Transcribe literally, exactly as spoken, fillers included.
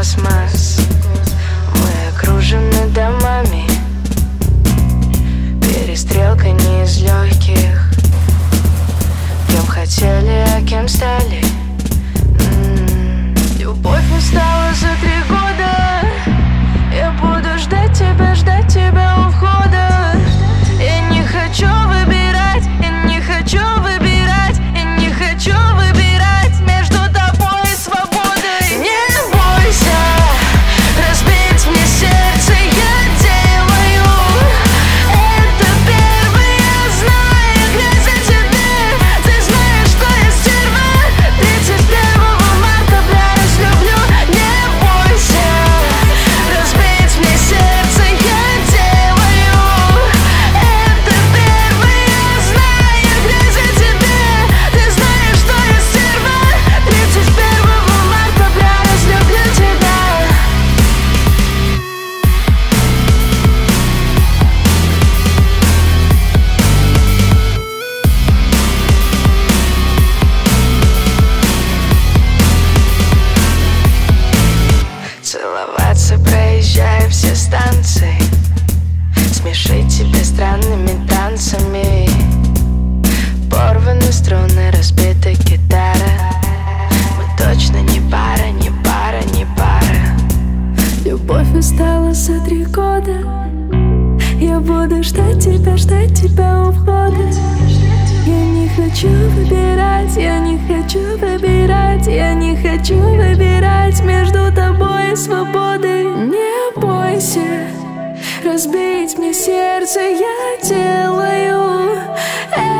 космос. Мы окружены домами, перестрелка не из легких. Кем хотели, а кем стали. М-м-м. Любовь устала за три года. Я буду ждать тебя, ждать тебя у входа. Я не хочу выбирать, я не хочу выбирать, я не хочу выбирать между тобой и свободой. Не бойся разбить мне сердце, я делаю это первый. Я знаю, глядя тебе, ты знаешь, что я стерва. Тридцать первого марта я разлюблю. Не бойся разбить мне сердце, я делаю это первый. Я знаю, глядя тебе, ты знаешь, что я стерва. Тридцать первого марта я разлюблю тебя. Целоваться, проезжая все станции, смешить тебя странными танцами. Порваны струны, разбита гитара. Мы точно не пара, не пара, не пара. Любовь устала за три года. Я буду ждать тебя, ждать тебя у входа. Я не хочу выбирать, я не хочу выбирать, я не хочу выбирать между тобой и свободой. Не бойся разбить мне сердце, я делаю